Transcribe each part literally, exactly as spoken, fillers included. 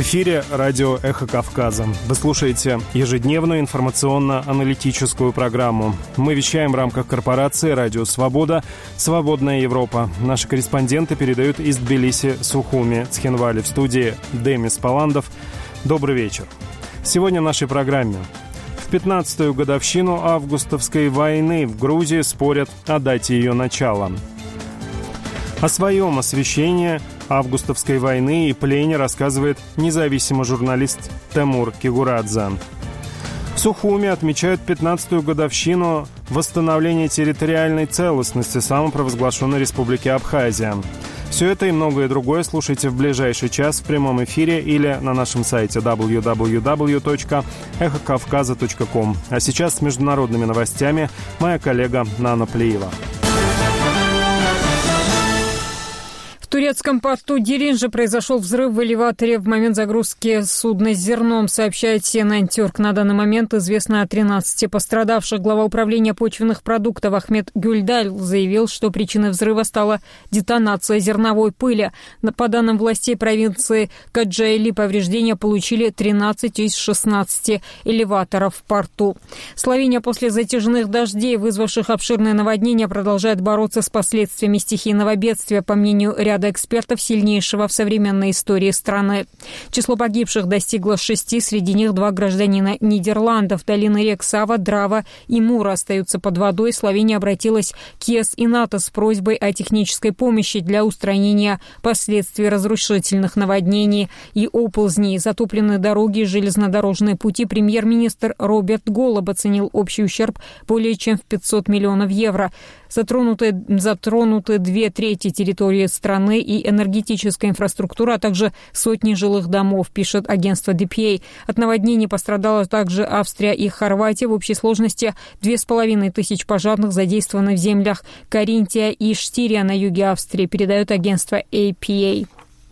эфире радио «Эхо Кавказа». Вы слушаете ежедневную информационно-аналитическую программу. Мы вещаем в рамках корпорации «Радио Свобода», «Свободная Европа». Наши корреспонденты передают из Тбилиси, Сухуми, Цхинвали. В студии Демис Паландов. Добрый вечер. Сегодня в нашей программе. В пятнадцатую годовщину августовской войны в Грузии спорят о дате ее начала. О своем освещении августовской войны и плене рассказывает независимый журналист Темур Кигурадзе. В Сухуми отмечают пятнадцатую годовщину восстановления территориальной целостности самопровозглашенной Республики Абхазия. Все это и многое другое слушайте в ближайший час в прямом эфире или на нашем сайте дабл ю дабл ю дабл ю точка эхо кавказа точка ком. А сейчас с международными новостями моя коллега Нана Плиева. В турецком порту Деринджи произошел взрыв в элеваторе в момент загрузки судна с зерном, сообщает си эн эн Тюрк. На данный момент известно о тринадцати пострадавших. Глава управления почвенных продуктов Ахмед Гюльдаль заявил, что причиной взрыва стала детонация зерновой пыли. По данным властей провинции Каджайли, повреждения получили тринадцать из шестнадцати элеваторов в порту. Словения после затяжных дождей, вызвавших обширное наводнение, продолжает бороться с последствиями стихийного бедствия, по мнению ряда экспертов, сильнейшего в современной истории страны. Число погибших достигло шести, среди них два гражданина Нидерландов. Долины рек Сава, Драва и Мура остаются под водой. Словения обратилась к ЕС и НАТО с просьбой о технической помощи для устранения последствий разрушительных наводнений и оползней. Затопленные дороги и железнодорожные пути. Премьер-министр Роберт Голоб оценил общий ущерб более чем в пятьсот миллионов евро. Затронуты, затронуты две трети территории страны и энергетическая инфраструктура, а также сотни жилых домов, пишет агентство ди пи эй. От наводнений пострадала также Австрия и Хорватия. В общей сложности две с половиной тысячи пожарных задействованы в землях Каринтия и Штирия на юге Австрии, передает агентство эй пи эй.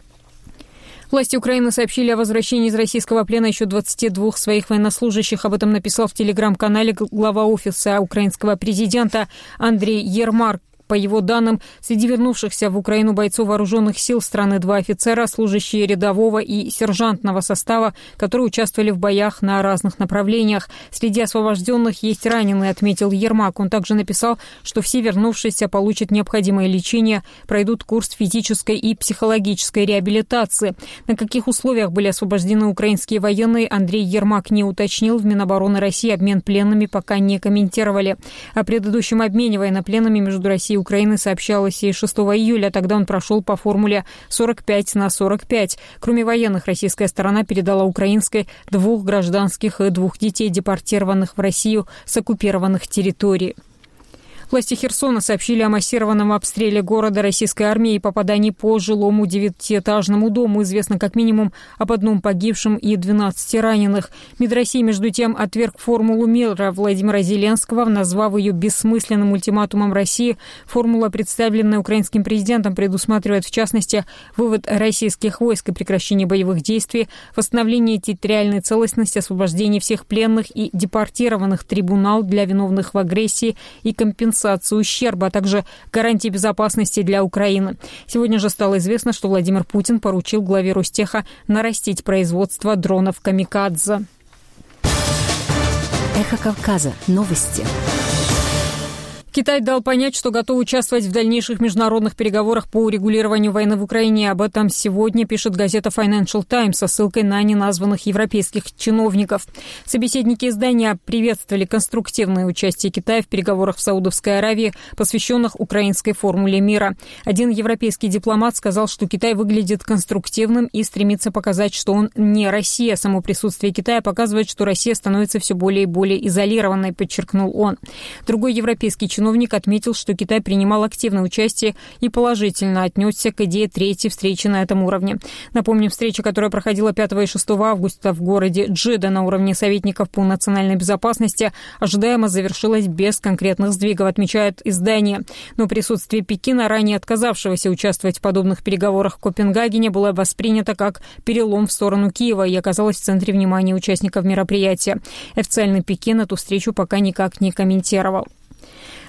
Власти Украины сообщили о возвращении из российского плена еще двадцати двух своих военнослужащих. Об этом написал в телеграм-канале глава офиса украинского президента Андрей Ермак. По его данным, среди вернувшихся в Украину бойцов вооруженных сил страны два офицера, служащие рядового и сержантного состава, которые участвовали в боях на разных направлениях. Среди освобожденных есть раненые, отметил Ермак. Он также написал, что все вернувшиеся получат необходимое лечение, пройдут курс физической и психологической реабилитации. На каких условиях были освобождены украинские военные, Андрей Ермак не уточнил. В Минобороны России обмен пленными пока не комментировали. О предыдущем обмене военнопленными между Россией Украины сообщалось и шестого июля. Тогда он прошел по формуле сорок пять на сорок пять. Кроме военных, российская сторона передала украинской двух гражданских и двух детей, депортированных в Россию с оккупированных территорий. Власти Херсона сообщили о массированном обстреле города российской армией и попадании по жилому девятиэтажному дому. Известно как минимум об одном погибшем и двенадцати раненых. МИД России, между тем, отверг формулу мира Владимира Зеленского, назвав ее бессмысленным ультиматумом России. Формула, представленная украинским президентом, предусматривает, в частности, вывод российских войск и прекращение боевых действий, восстановление территориальной целостности, освобождение всех пленных и депортированных, трибунал для виновных в агрессии и компенсацию ущерба, а также гарантии безопасности для Украины. Сегодня же стало известно, что Владимир Путин поручил главе Ростеха нарастить производство дронов «Камикадзе». Эхо Кавказа. Новости. Китай дал понять, что готов участвовать в дальнейших международных переговорах по урегулированию войны в Украине. Об этом сегодня пишет газета Financial Times со ссылкой на неназванных европейских чиновников. Собеседники издания приветствовали конструктивное участие Китая в переговорах в Саудовской Аравии, посвященных украинской формуле мира. Один европейский дипломат сказал, что Китай выглядит конструктивным и стремится показать, что он не Россия. Само присутствие Китая показывает, что Россия становится все более и более изолированной, подчеркнул он. Другой европейский чиновник Чиновник отметил, что Китай принимал активное участие и положительно отнесся к идее третьей встречи на этом уровне. Напомним, встреча, которая проходила пятого и шестого августа в городе Джидда на уровне советников по национальной безопасности, ожидаемо завершилась без конкретных сдвигов, отмечает издание. Но присутствие Пекина, ранее отказавшегося участвовать в подобных переговорах в Копенгагене, было воспринято как перелом в сторону Киева и оказалось в центре внимания участников мероприятия. Официальный Пекин эту встречу пока никак не комментировал.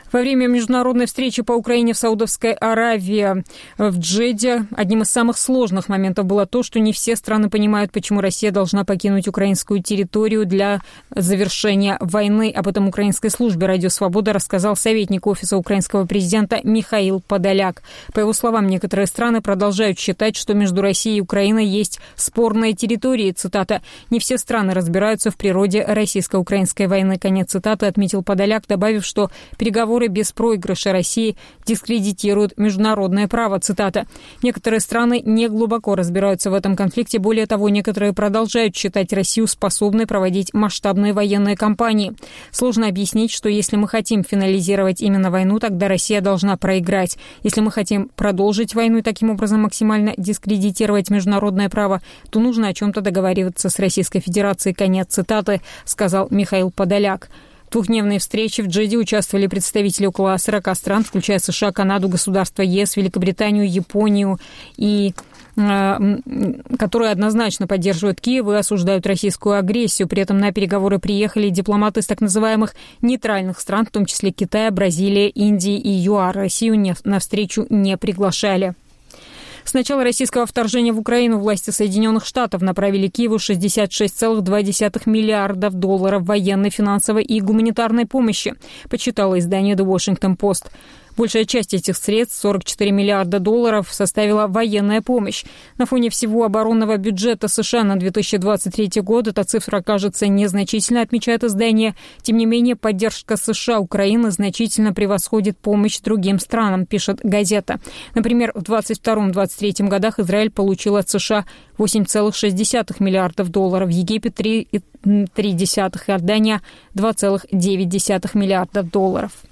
Во время международной встречи по Украине в Саудовской Аравии в Джидде одним из самых сложных моментов было то, что не все страны понимают, почему Россия должна покинуть украинскую территорию для завершения войны. Об этом украинской службе «Радио Свобода» рассказал советник Офиса украинского президента Михаил Подоляк. По его словам, некоторые страны продолжают считать, что между Россией и Украиной есть спорные территории. Цитата: «Не все страны разбираются в природе российско-украинской войны». Конец цитаты, отметил Подоляк, добавив, что переговоры без проигрыша России дискредитируют международное право. Цитата: «Некоторые страны не глубоко разбираются в этом конфликте. Более того, некоторые продолжают считать Россию способной проводить масштабные военные кампании. Сложно объяснить, что если мы хотим финализировать именно войну, тогда Россия должна проиграть. Если мы хотим продолжить войну и таким образом максимально дискредитировать международное право, то нужно о чем-то договариваться с Российской Федерацией». Конец цитаты, сказал Михаил Подоляк. В двухдневной встрече в Джидде участвовали представители около сорока стран, включая США, Канаду, государства ЕС, Великобританию, Японию, и, э, которые однозначно поддерживают Киев и осуждают российскую агрессию. При этом на переговоры приехали дипломаты из так называемых нейтральных стран, в том числе Китая, Бразилия, Индии и ЮАР. Россию не, на встречу не приглашали. С начала российского вторжения в Украину власти Соединенных Штатов направили Киеву шестьдесят шесть целых два десятых миллиардов долларов военной, финансовой и гуманитарной помощи, подсчитало издание The Washington Post. Большая часть этих средств, сорок четыре миллиарда долларов, составила военная помощь. На фоне всего оборонного бюджета США на две тысячи двадцать третий год эта цифра кажется незначительной, отмечает издание. Тем не менее, поддержка США Украины значительно превосходит помощь другим странам, пишет газета. Например, в двадцать втором — двадцать третьем годах Израиль получил от США восемь целых шесть десятых миллиардов долларов, Египет три целых три десятых, Иордания два целых девять десятых миллиардов долларов.